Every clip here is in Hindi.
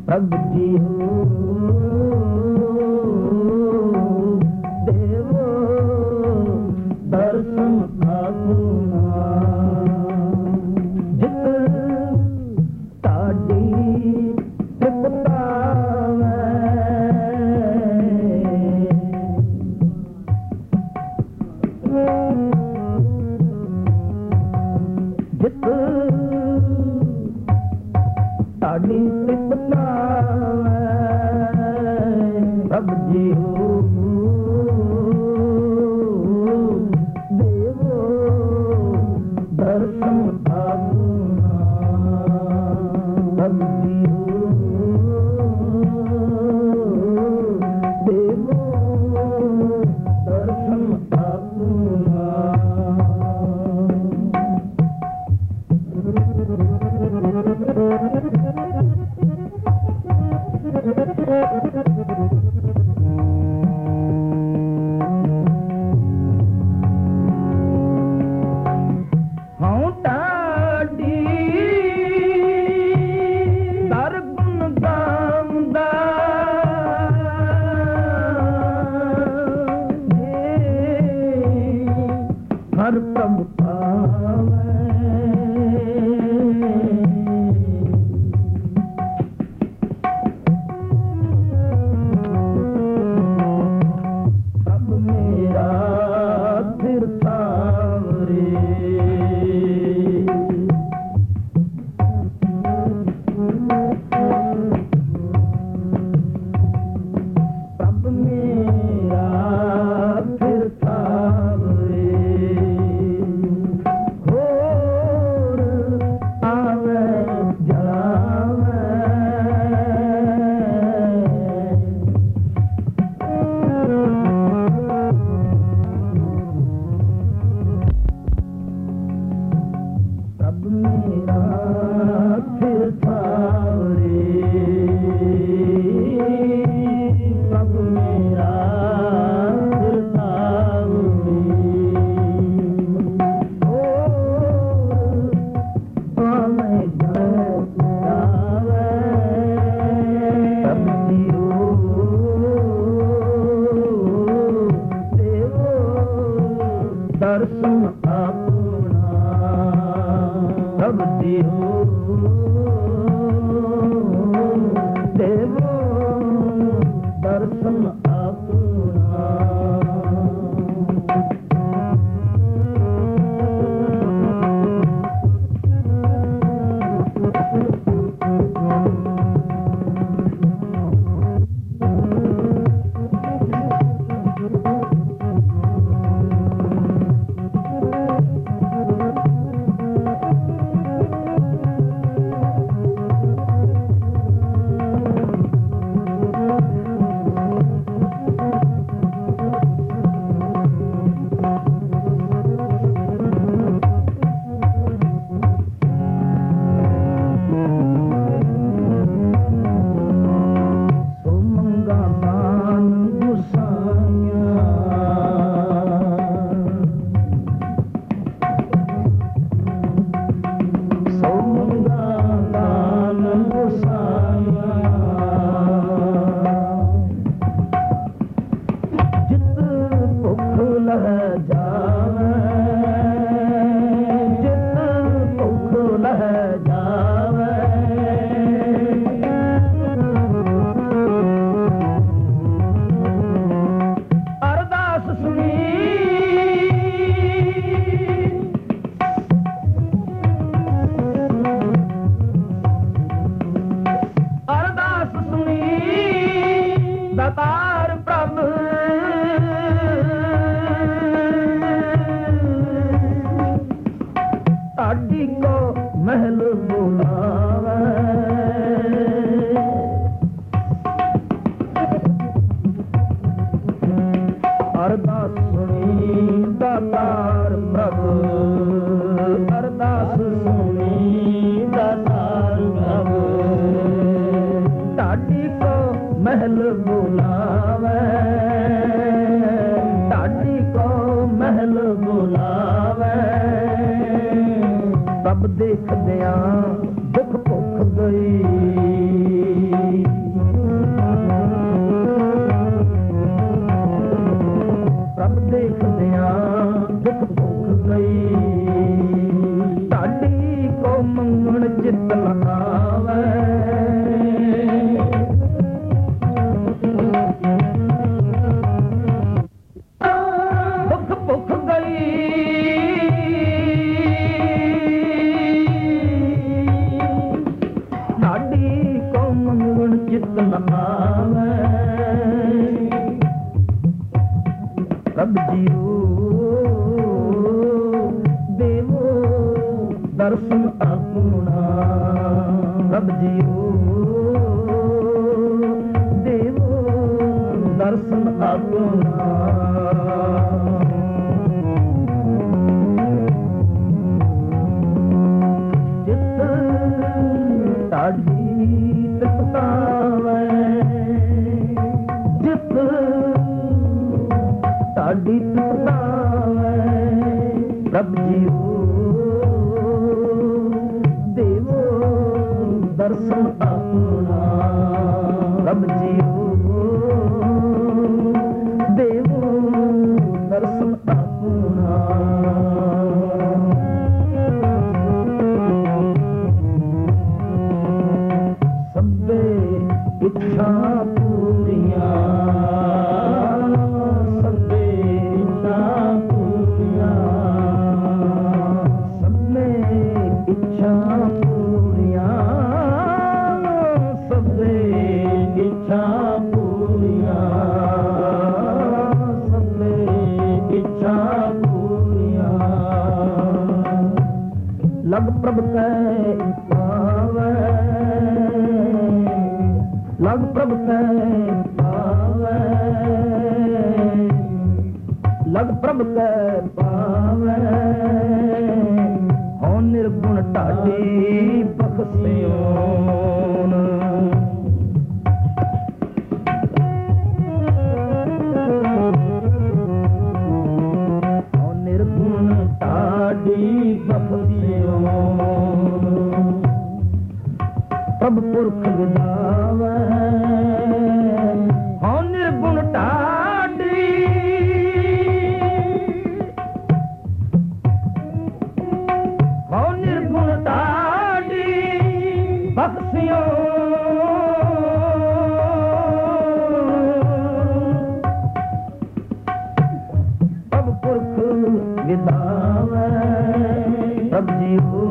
प्रभु जी हो देवो दर्शन आपना जित ताड़ी त्रिपुता जित ताड़ी त्रिपुता प्रभु जी हो देवो दर्शन आपना प्रभु जी हो देवो दर्शन आपना हर प्रभु पावे प्रभु मेरा फिर सावरे प्रभु मेरा फिर सावरे प्रभु मेरा फिर सावरे प्रभु मेरा फिर सावरे आवे जावे प्रभु जी हो देवो दर्शन आपना प्रभु जी हो देवो दर्शन आपना दातार प्रभु ताड़ी को महल बुलावे अरदास सुनी दातार प्रभु अरदास सुनी दातार प्रभु ताड़ी को महल बुलावे ताड़ी को महल बुलावे तब देख दिया दुख भुख गई ताड़ी को मंगण चित लगावे भुख भुख गई ताड़ी को मंगण चित लगावे रब जीओ देवो दर्शन अपना रब जीओ देवो दर्शन अपना चित ताड़ी तपतावे चित ताड़ी तपतावे रब जीओ देवो दर्शन अपना रब जीओ देवो दर्शन अपना सबे इच्छा पूरियां सबे इच्छा पूरियां सबे इच्छा पूरियां सबे इच्छा पूरियां सबे इच्छा पूरियां लग प्रभ कै पावे लग प्रभ कै पावे लग प्रभ कै पावे हो निर्गुण ढाडी बख्शियोन हो निर्गुण ढाडी बख्शियोन प्रभ पुरख विदावे हो निर्गुण ढाडी हो निर्गुण ढाडी बख्शियों प्रभ पुरख विदावे प्रभ जीओ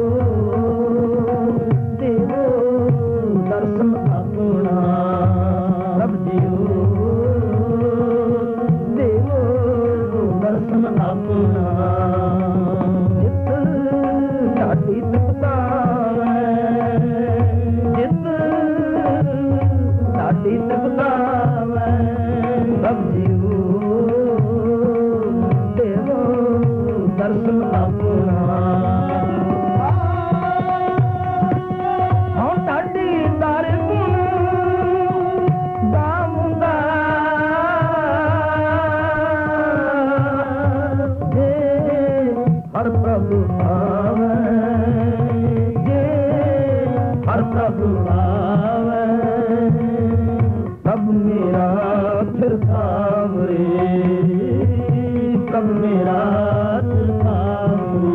देवो दर्शन अपना रब जीओ देवो दर्शन अपना चित ढाडी तपतावे चित ढाडी तपतावे रब जीओ देवो दर्शन अपना हर प्रभु आवे जे हर प्रभु आवे तब मेरा फिर सावरे तब मेरा फिर सावरे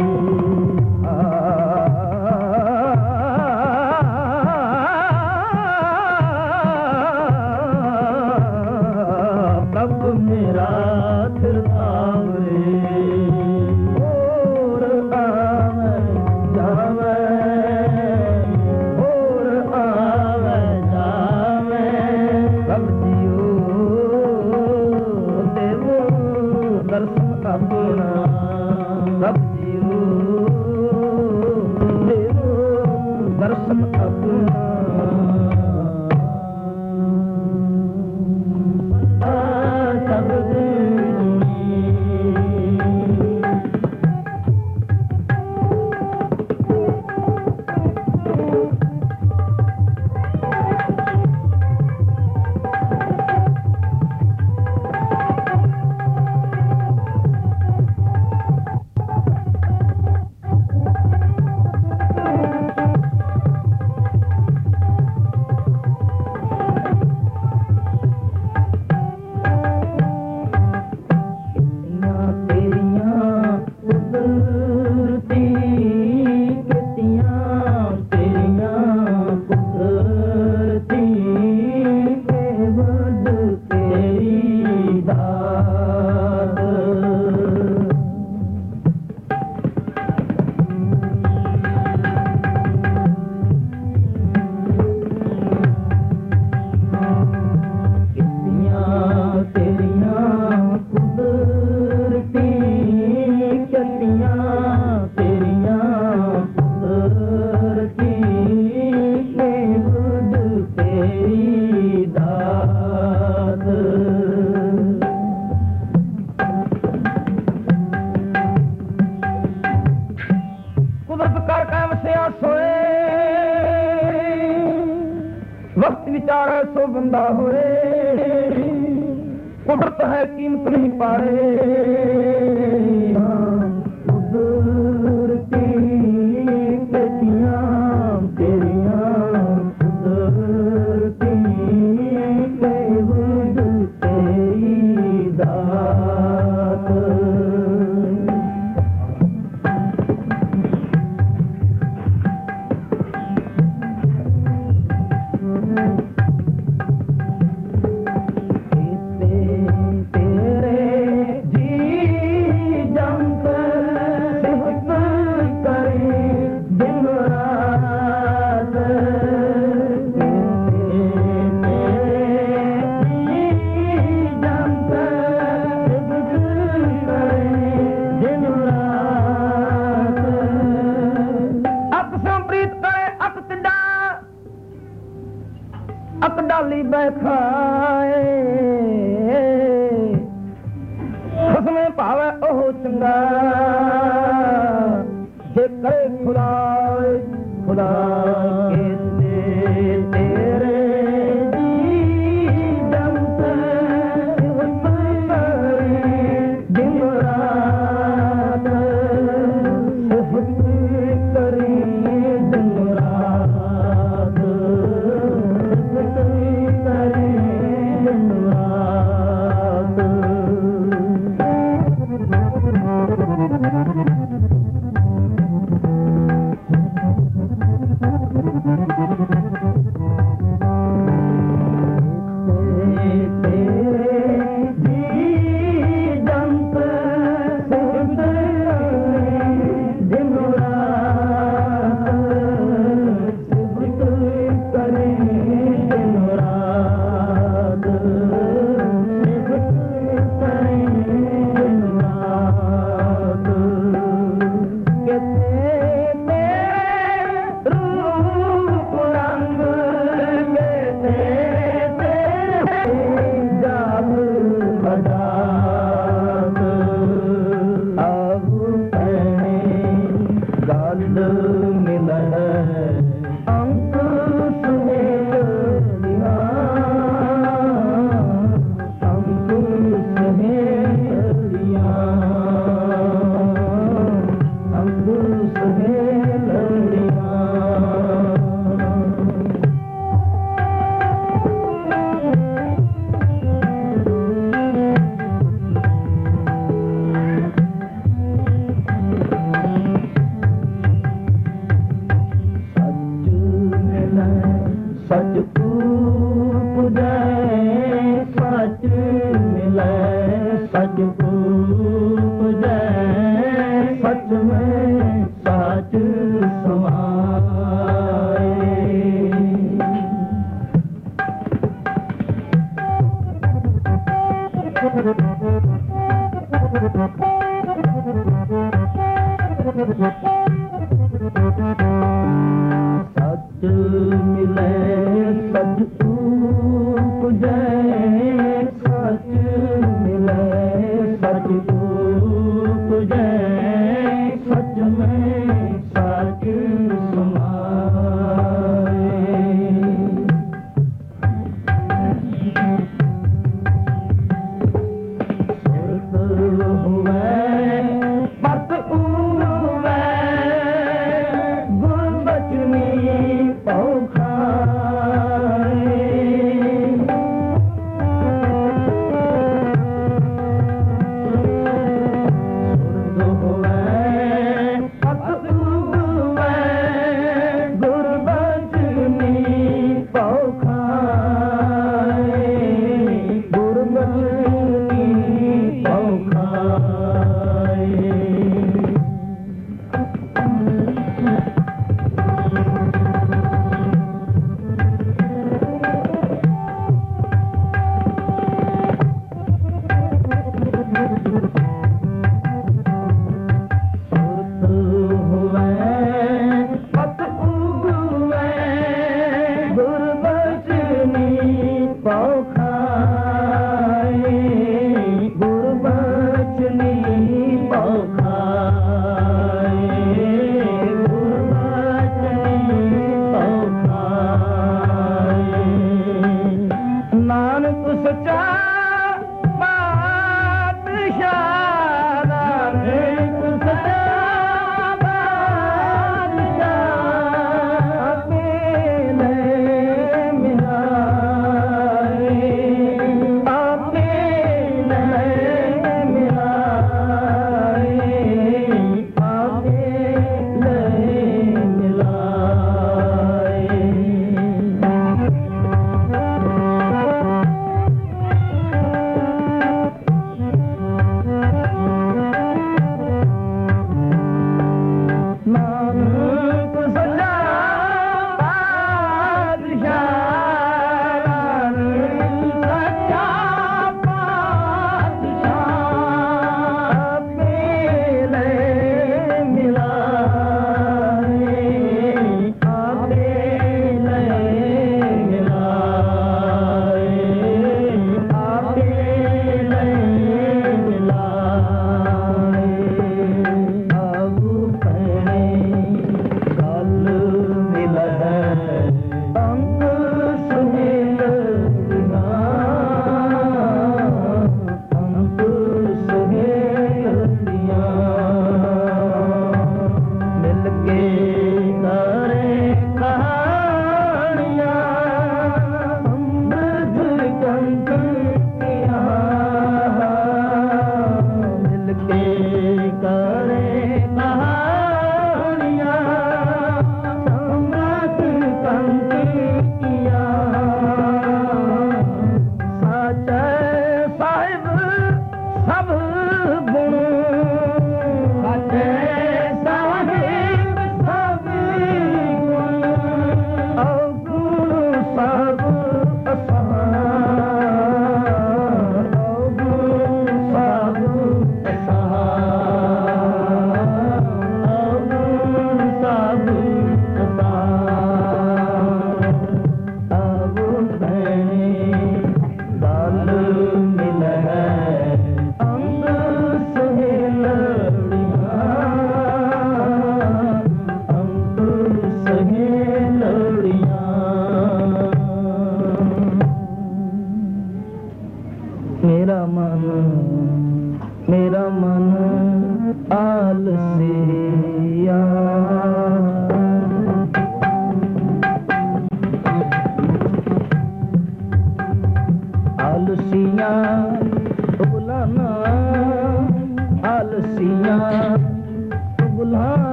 तब मेरा फिर सावरे रब जीओ देवो दर्शन अपना सोए वक्त विचार सो बंदा होए कुदरत है कीमत नहीं पाए कुदरती बेटियां तेरियां कुदरती बेवजूद तेरी दात डाली बैखाए खसमे पावे ओह चंगा जे करे खुदा खुदा के तेरे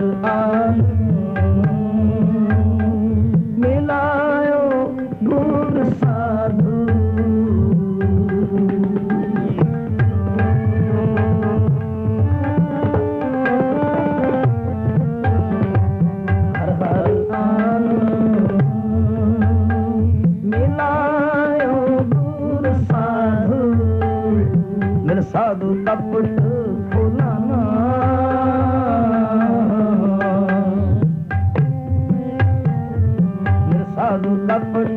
आन मिलायो गुर साधु हर हर आन मिलायो गुर साधु मिल साधु कपट फुलाना मिल साधु कपट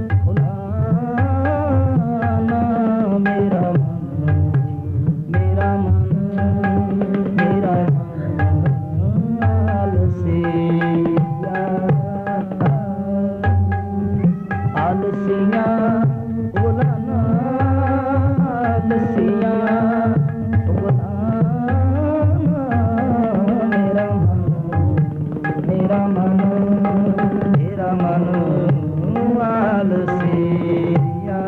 फुलाना मेरा मन आलसियां बुलाना आलसियां बुलाना मेरा मन आलसियां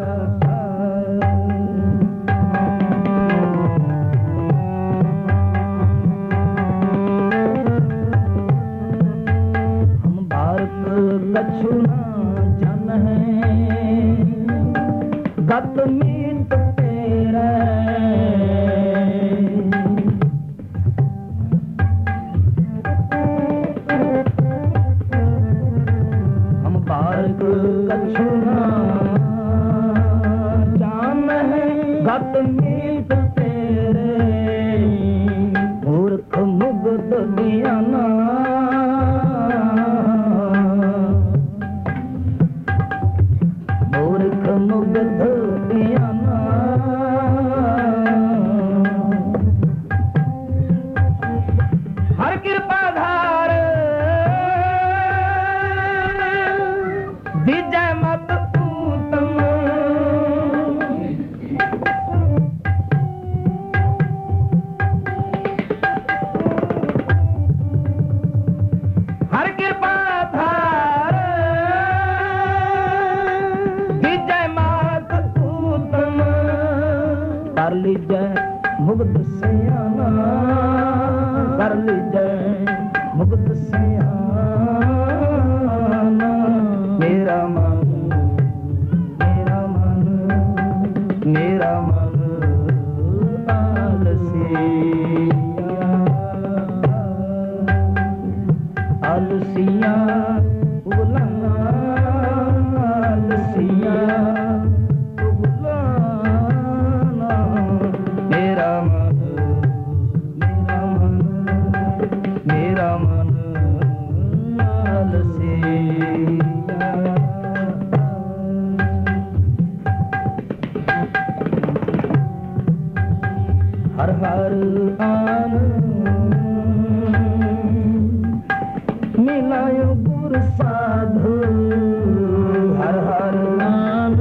हम भारत कछु ना जन है गत मीत तेरे हम भारत कछु ना जान है गत मीत तेरे मूर्ख मुग्ध दियाना मूर्ख मुग्ध दियाना हर कृपा धार दिजय मत पूतम हर कृपा धार दिजय मत पूतम कर लीजय मुग्ध सयाना कर लीजय मुग्ध सयाना मेरा मन आलसियां बुलाना आलसियां बुलाना मेरा मन आलसियां हर हर आन मिलायो गुर साधु हर हर आन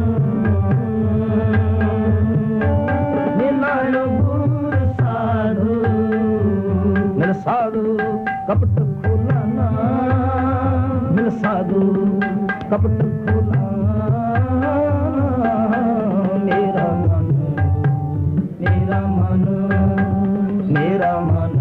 मिलायो गुर साधु मिल साधु कपट फुलाना मिल साधु कपट फुलाना मेरा मन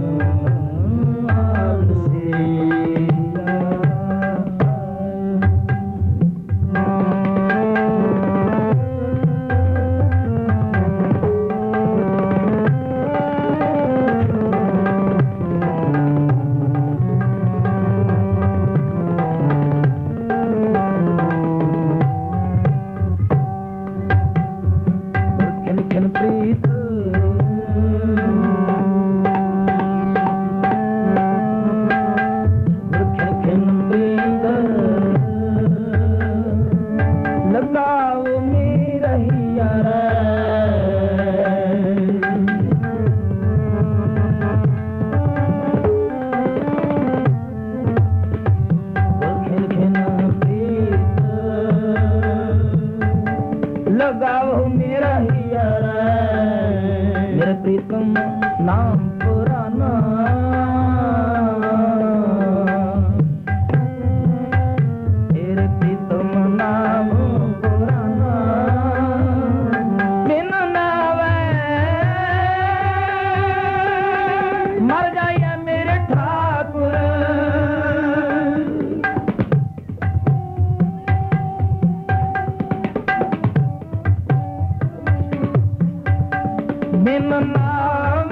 लगाओ मेरा हियारा मेरा प्रीतम नाम पुराना मेरे प्रीतम नाम पुराना बिना नावे मर जाए मेरे ठाकुर बिन नाम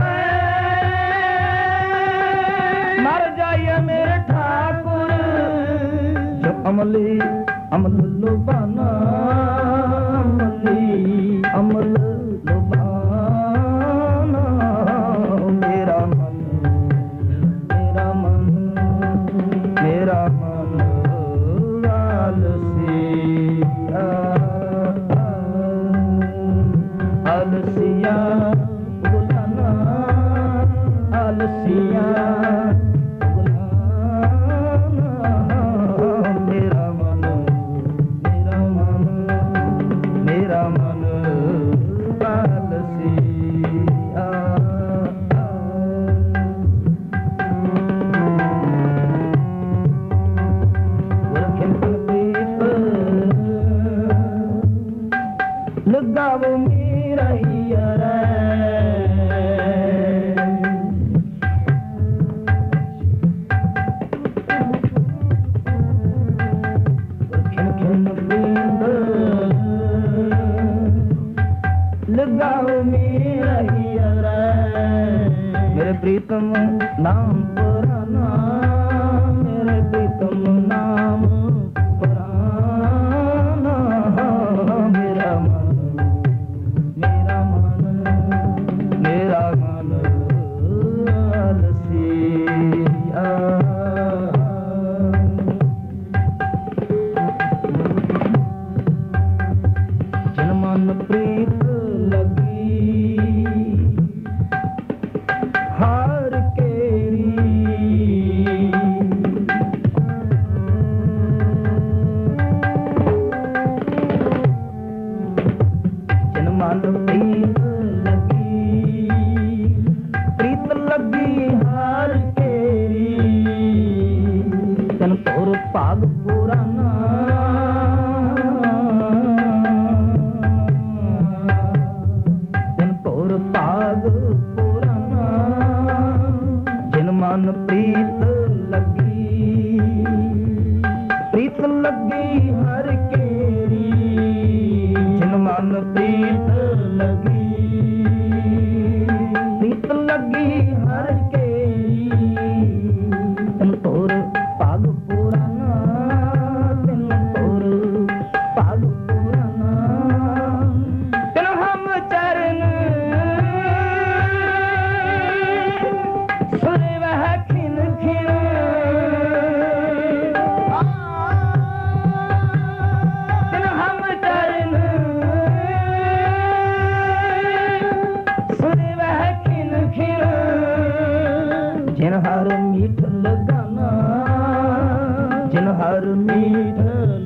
मर जाइए मेरे ठाकुर जो अमली अमल लुबाना अमली अमल लुबाना मेरा मन मेरा मन मेरा मन आलसिया बुलाना आलसिया मेरा मन मेरा मन मेरा मन आलसिया लगाओ मेरा हियर लगाओ मेरा हियर मेरे प्रीतम नाम पुराना मेरे प्रीतम नाम पुराना मेरा मन मेरा मन मेरा मन आलसिया जन मन प्रीत लगी हार केरी जन मन प्रीत लगी हार केरी जन तोर भाग पुराना जन तोर भाग पुराना जिन मन प्रीत लगी हर केरी जिन मन प्रीत लगी हर केरी तन तोर भाग पुराना तन तोर भाग पुराना तन हम चरण सुने वह खिन खिन तन हम चरण सुने वह खिन खिन जिन हर मीठ लगाना जिन हर मीठ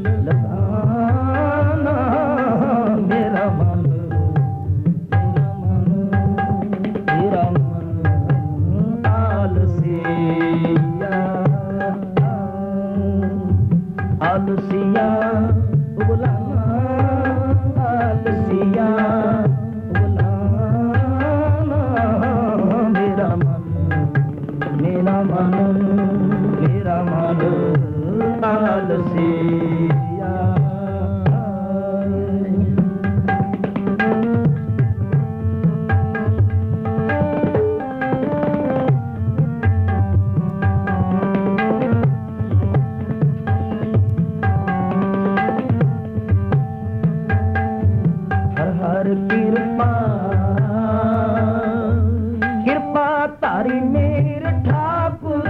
लगाना मेरा मन मेरा मन आलसिया आलसिया बुलाना आलसिया बुलाना मेरा मन मेरा मन मेरा मन आलसिया हर हर कृपा कृपा तारी मेरे ठाकुर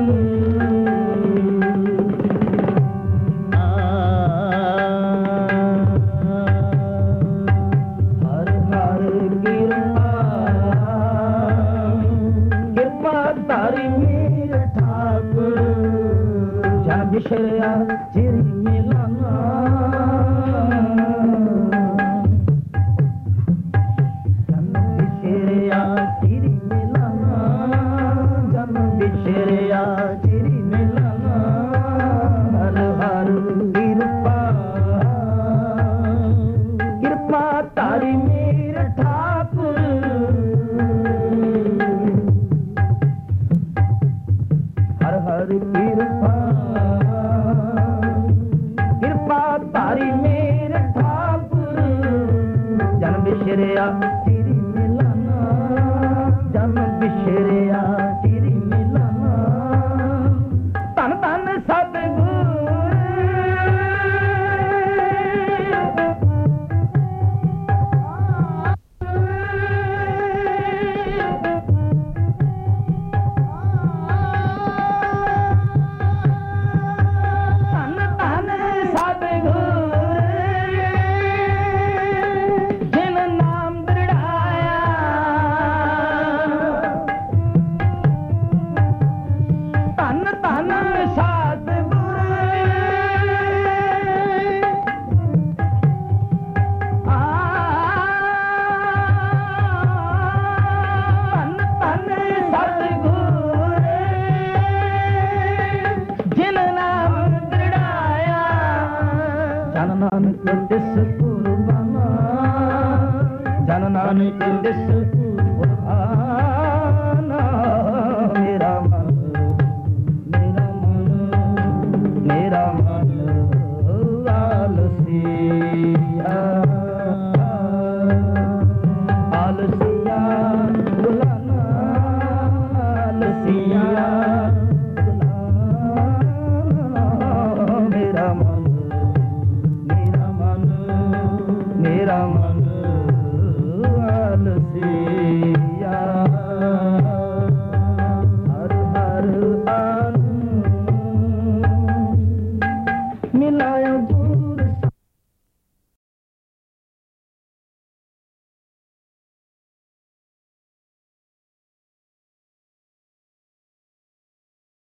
हर हर कृपा तारी मेरे ठाकुर जहाँ बिछड़िया चिरी मिलाना तारी मेरे ठाकुर हर हर कृपा तारी मेरे ठाकुर जन बिछड़िया तेरी मिलाना in this